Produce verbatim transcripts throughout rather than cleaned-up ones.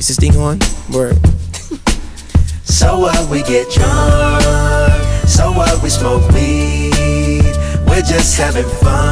Is this thing on? Word. So what, we get drunk. So what, we smoke weed. We're just having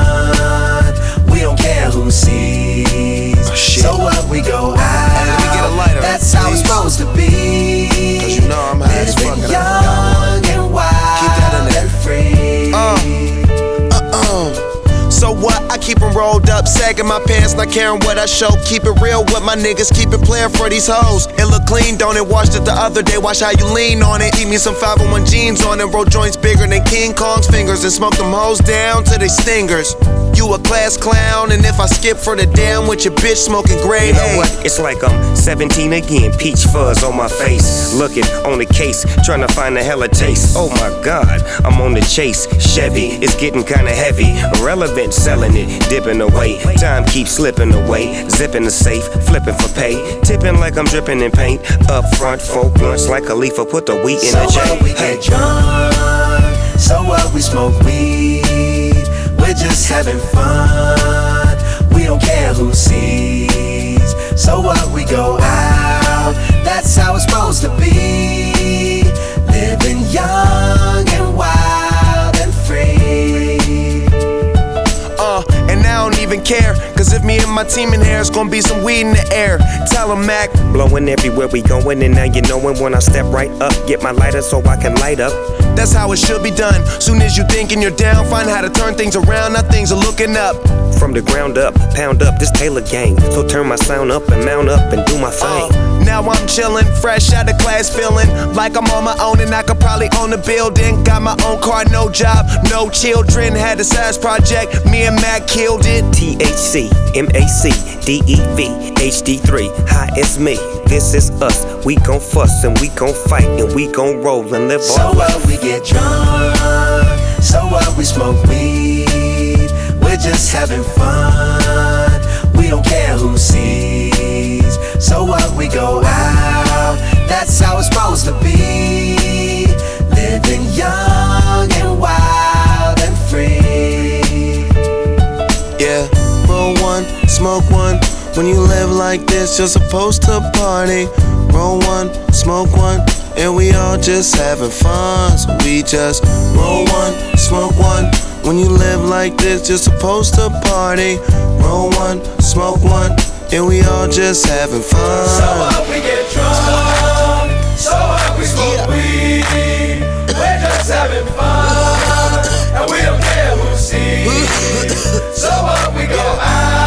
fun. We don't care who sees. Oh, shit. So what, we go out. Let me get a lighter, That's how please. it's supposed to be. Cause you know I'm high as fuck. Living young and wild. Keep that in there. And free. Uh, uh-uh. So what? I keep them rolled up, sagging my pants, not caring what I show. Keep it real with my niggas, keep it playing for these hoes. It look clean, don't it? Washed it the other day, watch how you lean on it. Eat me some five oh one jeans on it, roll joints bigger than King Kong's fingers, and smoke them hoes down to they stingers. You a class clown, and if I skip for the damn with your bitch smoking gray. You know what? It's like I'm seventeen again, peach fuzz on my face. Looking on the case, trying to find a hella taste. Oh my god, I'm on the chase. Chevy, it's getting kinda heavy. Irrelevant, selling it, dipping away. Time keeps slipping away. Zipping the safe, flipping for pay. Tipping like I'm dripping in paint. Up front, four blunts like a leaf, put the wheat in So the J. what, we Hey. get drunk. So what, we smoke weed. We're just having fun. We don't care who sees. So what, we go out. That's how it's supposed to be. Living young and wild and free. Uh, and I don't even care, cause if me and my team in here, it's gonna be some weed in the air. Tell 'em, Mac. Blowing everywhere we going, and now you knowin' when I step right up. Get my lighter so I can light up. That's how it should be done. Soon as you thinking you're down, find how to turn things around. Now things are looking up. From the ground up, pound up this Taylor gang. So turn my sound up and mount up and do my thing. Uh, now I'm chillin', fresh out of class, feeling like I'm on my own and I could probably own a building. Got my own car, no job, no children. Had a size project, me and Mac killed it. T H C, M A C, D E V, H D three. Hi, it's me. This is us. We gon' fuss and we gon' fight and we gon' roll and live So our what, life. we get drunk. So what, we smoke weed. We're just having fun. We don't care who sees. So what, we go out. That's how it's supposed to be. Living young and wild and free. Yeah, roll one, smoke one. When you live like this, you're supposed to party. Roll one, smoke one, and we all just having fun. So we just roll one, smoke one. When you live like this, you're supposed to party. Roll one, smoke one, and we all just having fun. So what, we get drunk. So what, we smoke weed. We're just having fun. And we don't care who sees. So what, we go out.